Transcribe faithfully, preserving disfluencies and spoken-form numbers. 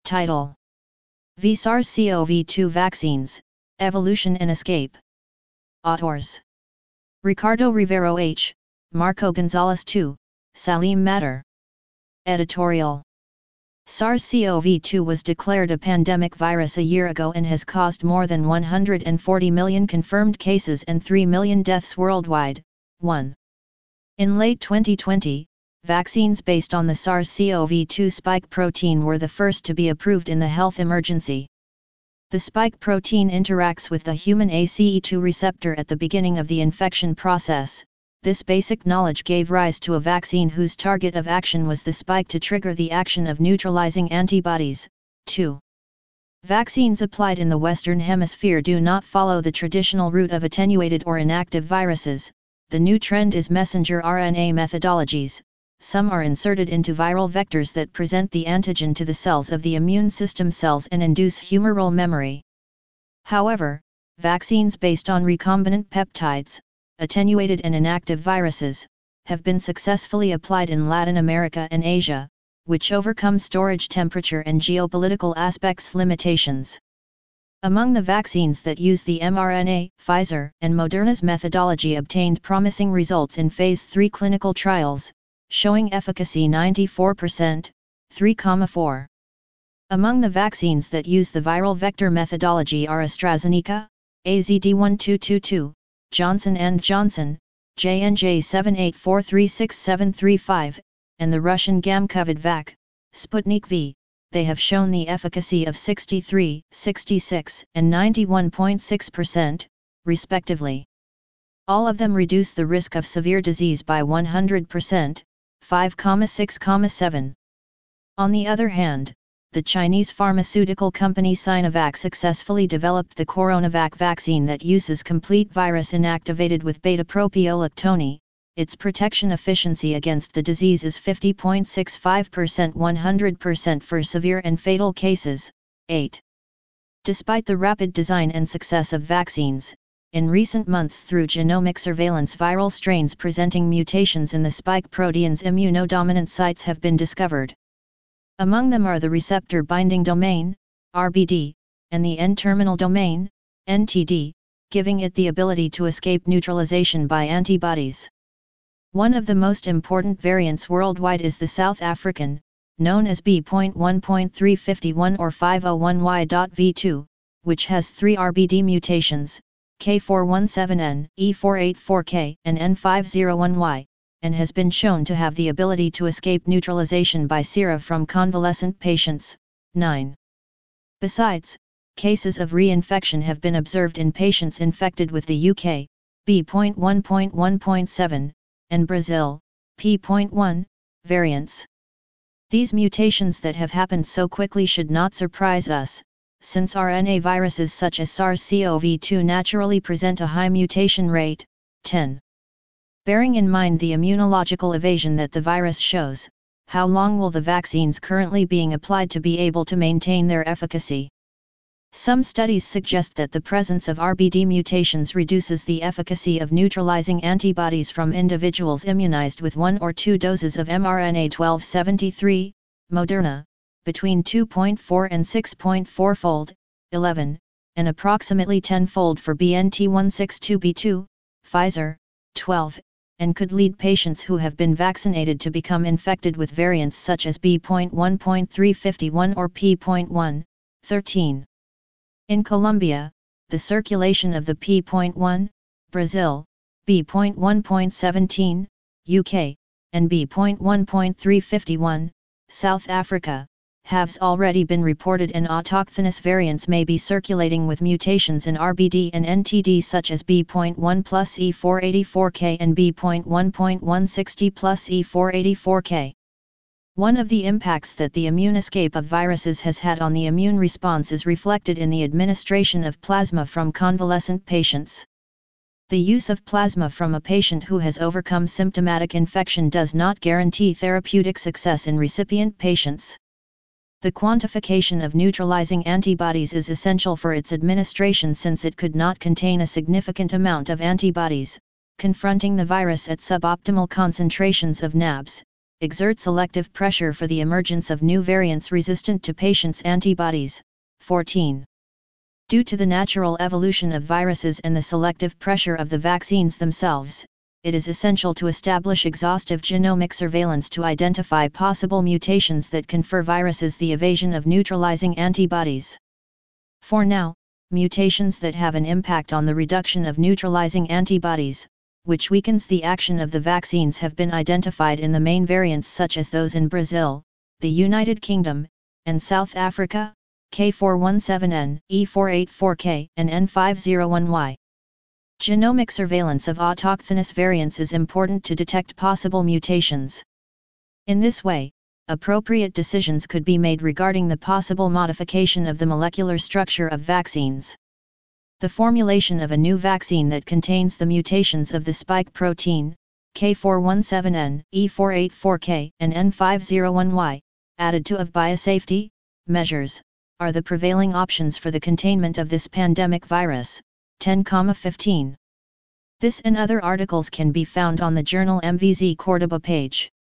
Title: V SARS-C o V two Vaccines, Evolution and Escape. Authors: Ricardo Rivero H., Marco Gonzalez the second, Salim Matter. Editorial: SARS-C o V two was declared a pandemic virus a year ago and has caused more than one hundred forty million confirmed cases and three million deaths worldwide. one. In late twenty twenty, vaccines based on the SARS-C o V two spike protein were the first to be approved in the health emergency. The spike protein interacts with the human A C E two receptor at the beginning of the infection process. This basic knowledge gave rise to a vaccine whose target of action was the spike to trigger the action of neutralizing antibodies. two. Vaccines applied in the Western Hemisphere do not follow the traditional route of attenuated or inactive viruses. The new trend is messenger R N A methodologies. Some are inserted into viral vectors that present the antigen to the cells of the immune system cells and induce humoral memory. However, vaccines based on recombinant peptides, attenuated and inactive viruses, have been successfully applied in Latin America and Asia, which overcome storage temperature and geopolitical aspects limitations. Among the vaccines that use the mRNA, Pfizer and Moderna's methodology obtained promising results in phase three clinical trials, showing efficacy ninety-four percent, three point four. Among the vaccines that use the viral vector methodology are AstraZeneca, A Z D one two two two, Johnson and Johnson, J N J seven eight four three six seven three five, and the Russian Gamkovid-Vac, Sputnik V. They have shown the efficacy of sixty-three, sixty-six, and ninety-one point six percent, respectively. All of them reduce the risk of severe disease by one hundred percent, five point six point seven. On the other hand, the Chinese pharmaceutical company Sinovac successfully developed the Coronavac vaccine that uses complete virus inactivated with beta-propiolactone. Its protection efficiency against the disease is fifty point six five percent one hundred percent for severe and fatal cases. eight. Despite the rapid design and success of vaccines, in recent months through genomic surveillance viral strains presenting mutations in the spike protein's immunodominant sites have been discovered. Among them are the receptor binding domain, R B D, and the N-terminal domain, N T D, giving it the ability to escape neutralization by antibodies. One of the most important variants worldwide is the South African, known as B one three five one or five oh one Y V two, which has three R B D mutations, K four one seven N, E four eight four K, and N five oh one Y. And has been shown to have the ability to escape neutralization by sera from convalescent patients. nine. Besides, cases of reinfection have been observed in patients infected with the U K, B one point one point seven, and Brazil, P one, variants. These mutations that have happened so quickly should not surprise us, since R N A viruses such as SARS-C o V two naturally present a high mutation rate. ten. Bearing in mind the immunological evasion that the virus shows, how long will the vaccines currently being applied to be able to maintain their efficacy? Some studies suggest that the presence of R B D mutations reduces the efficacy of neutralizing antibodies from individuals immunized with one or two doses of mRNA twelve seventy-three, Moderna, between two point four and six point four fold, eleven, and approximately ten fold for B N T one sixty-two B two, Pfizer, twelve, and could lead patients who have been vaccinated to become infected with variants such as B one three five one or P one, thirteen. In Colombia, the circulation of the P one, Brazil, B one seventeen, U K, and B one three five one, South Africa, have already been reported, and autochthonous variants may be circulating with mutations in R B D and N T D such as B one plus E four eighty-four K and B one one sixty plus E four eighty-four K. One of the impacts that the immune escape of viruses has had on the immune response is reflected in the administration of plasma from convalescent patients. The use of plasma from a patient who has overcome symptomatic infection does not guarantee therapeutic success in recipient patients. The quantification of neutralizing antibodies is essential for its administration since it could not contain a significant amount of antibodies, confronting the virus at suboptimal concentrations of N A Bs, exert selective pressure for the emergence of new variants resistant to patients' antibodies. fourteen. Due to the natural evolution of viruses and the selective pressure of the vaccines themselves, it is essential to establish exhaustive genomic surveillance to identify possible mutations that confer viruses the evasion of neutralizing antibodies. For now, mutations that have an impact on the reduction of neutralizing antibodies, which weakens the action of the vaccines, have been identified in the main variants such as those in Brazil, the United Kingdom, and South Africa, K four one seven N, E four eight four K, and N five zero one Y. Genomic surveillance of autochthonous variants is important to detect possible mutations. In this way, appropriate decisions could be made regarding the possible modification of the molecular structure of vaccines. The formulation of a new vaccine that contains the mutations of the spike protein, K four one seven N, E four eight four K, and N five zero one Y, added to of biosafety measures, are the prevailing options for the containment of this pandemic virus. ten fifteen. This and other articles can be found on the journal M V Z Cordoba page.